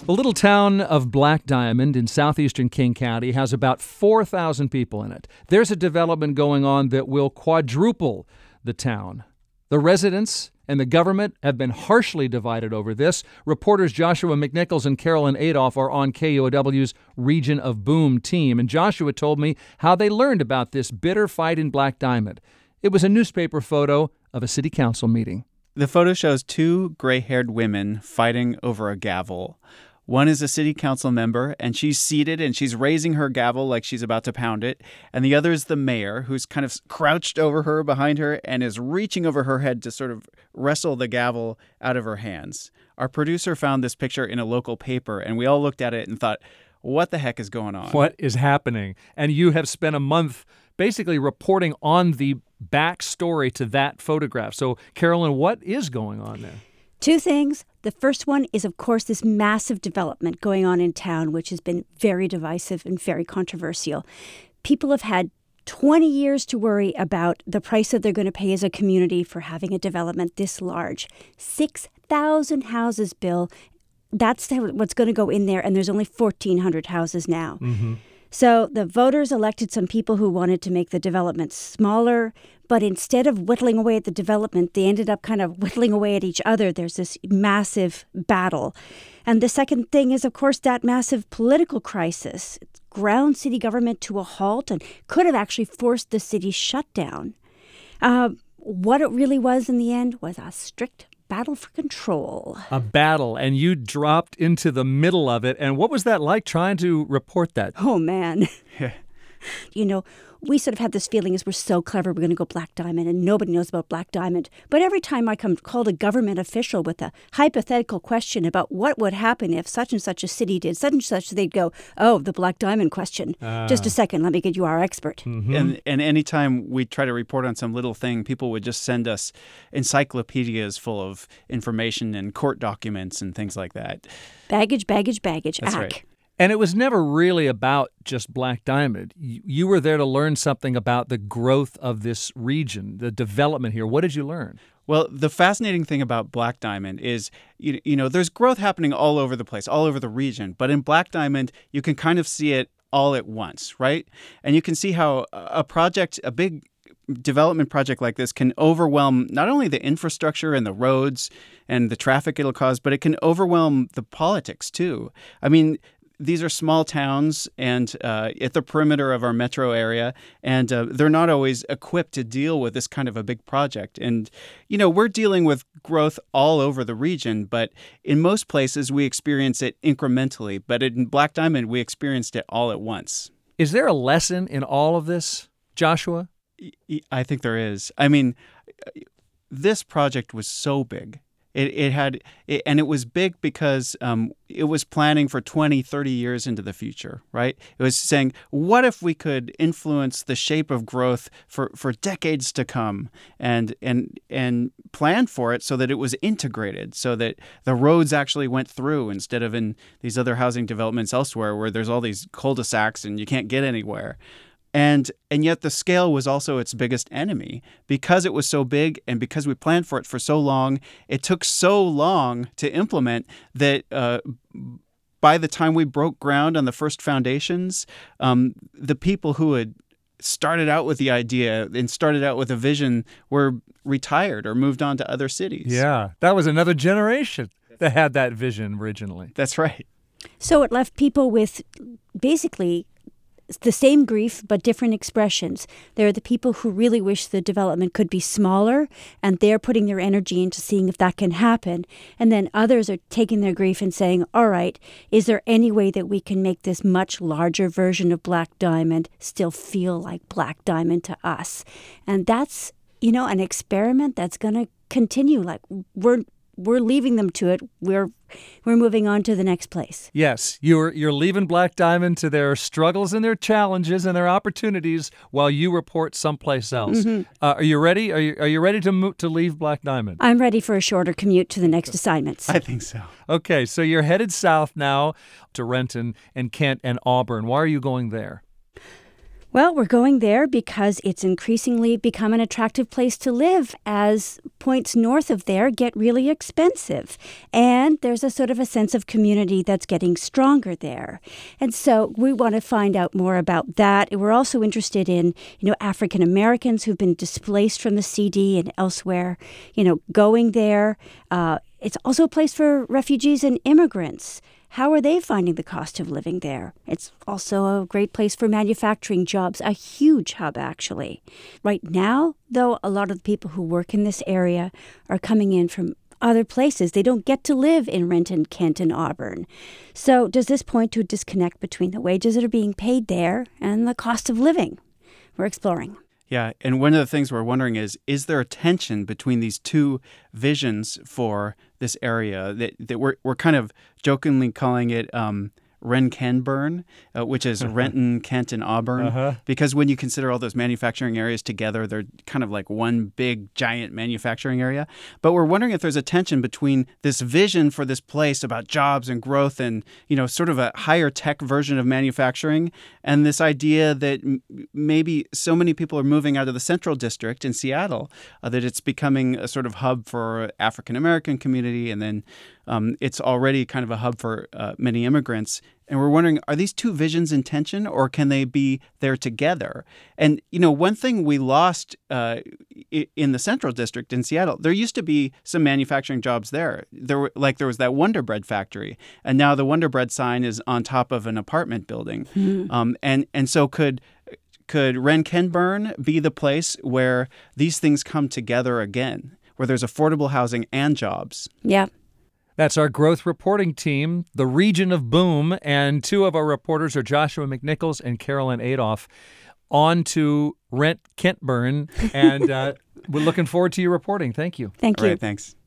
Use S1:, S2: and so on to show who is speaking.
S1: The little town of Black Diamond in southeastern King County has about 4,000 people in it. There's a development going on that will quadruple the town. The residents and the government have been harshly divided over this. Reporters Joshua McNichols and Carolyn Adolph are on KUOW's Region of Boom team, and Joshua told me how they learned about this bitter fight in Black Diamond. It was a newspaper photo of a city council meeting.
S2: The photo shows two gray-haired women fighting over a gavel. One is a city council member, and she's seated and she's raising her gavel like she's about to pound it. And the other is the mayor, who's kind of crouched over her, behind her, and is reaching over her head to sort of wrestle the gavel out of her hands. Our producer found this picture in a local paper, and we all looked at it and thought, what the heck is going on?
S1: What is happening? And you have spent a month basically reporting on the backstory to that photograph. So, Carolyn, what is going on there?
S3: Two things. The first one is, of course, this massive development going on in town, which has been very divisive and very controversial. People have had 20 years to worry about the price that they're going to pay as a community for having a development this large. 6,000 houses, Bill. That's what's going to go in there, and there's only 1,400 houses now. Mm-hmm. So the voters elected some people who wanted to make the development smaller, but instead of whittling away at the development, they ended up kind of whittling away at each other. There's this massive battle. And the second thing is, of course, that massive political crisis. It ground city government to a halt and could have actually forced the city shutdown. What it really was in the end was a strict battle for control.
S1: A battle, and you dropped into the middle of it. And what was that like trying to report that?
S3: Oh, man. You know, we sort of had this feeling as we're so clever, we're going to go Black Diamond, and nobody knows about Black Diamond. But every time I called a government official with a hypothetical question about what would happen if such and such a city did such and such, they'd go, oh, the Black Diamond question. Just a second, let me get you our expert.
S2: Mm-hmm. And anytime we try to report on some little thing, people would just send us encyclopedias full of information and court documents and things like that.
S3: Baggage, baggage, baggage.
S2: That's right.
S1: And it was never really about just Black Diamond. You were there to learn something about the growth of this region, the development here. What did you learn?
S2: Well, the fascinating thing about Black Diamond is, you know, there's growth happening all over the place, all over the region. But in Black Diamond, you can kind of see it all at once, right? And you can see how a big development project like this can overwhelm not only the infrastructure and the roads and the traffic it'll cause, but it can overwhelm the politics too. I mean, these are small towns and at the perimeter of our metro area, and they're not always equipped to deal with this kind of a big project. And, you know, we're dealing with growth all over the region, but in most places we experience it incrementally. But in Black Diamond, we experienced it all at once.
S1: Is there a lesson in all of this, Joshua?
S2: I think there is. I mean, this project was so big. It was big because it was planning for 20, 30 years into the future, right? It was saying, what if we could influence the shape of growth for decades to come and plan for it so that it was integrated, so that the roads actually went through instead of in these other housing developments elsewhere where there's all these cul-de-sacs and you can't get anywhere. And yet the scale was also its biggest enemy. Because it was so big and because we planned for it for so long, it took so long to implement that by the time we broke ground on the first foundations, the people who had started out with the idea and started out with a vision were retired or moved on to other cities.
S1: Yeah, that was another generation that had that vision originally.
S2: That's right.
S3: So it left people with basically the same grief, but different expressions. There are the people who really wish the development could be smaller, and they're putting their energy into seeing if that can happen. And then others are taking their grief and saying, all right, is there any way that we can make this much larger version of Black Diamond still feel like Black Diamond to us? And that's, you know, an experiment that's going to continue. Like, we're leaving them to it. We're moving on to the next place.
S1: Yes, you're leaving Black Diamond to their struggles and their challenges and their opportunities while you report someplace else. Mm-hmm. Are you ready? Are you ready to leave Black Diamond?
S3: I'm ready for a shorter commute to the next assignments.
S2: I think so.
S1: Okay, so you're headed south now to Renton and Kent and Auburn. Why are you going there?
S3: Well, we're going there because it's increasingly become an attractive place to live as points north of there get really expensive. And there's a sort of a sense of community that's getting stronger there. And so we want to find out more about that. We're also interested in, African Americans who've been displaced from the CD and elsewhere, going there. It's also a place for refugees and immigrants. How are they finding the cost of living there? It's also a great place for manufacturing jobs, a huge hub, actually. Right now, though, a lot of the people who work in this area are coming in from other places. They don't get to live in Renton, Kent, and Auburn. So does this point to a disconnect between the wages that are being paid there and the cost of living? We're exploring.
S2: Yeah, and one of the things we're wondering is there a tension between these two visions for this area that we're kind of jokingly calling it Ren-Ken-Burn, which is Renton, Kent, and Auburn, because when you consider all those manufacturing areas together, they're kind of like one big, giant manufacturing area. But we're wondering if there's a tension between this vision for this place about jobs and growth and, sort of a higher tech version of manufacturing, and this idea that maybe so many people are moving out of the Central District in Seattle that it's becoming a sort of hub for African American community, and then it's already kind of a hub for many immigrants. And we're wondering, are these two visions in tension, or can they be there together? And, one thing we lost in the Central District in Seattle, there used to be some manufacturing jobs there. There was that Wonder Bread factory, and now the Wonder Bread sign is on top of an apartment building. And so could Ren-Ken-Burn be the place where these things come together again, where there's affordable housing and jobs?
S3: Yeah.
S1: That's our growth reporting team, the region of boom, and two of our reporters are Joshua McNichols and Carolyn Adolph. On to Ren-Ken-Burn, and we're looking forward to your reporting. Thank you.
S3: Thank you.
S2: All right, thanks.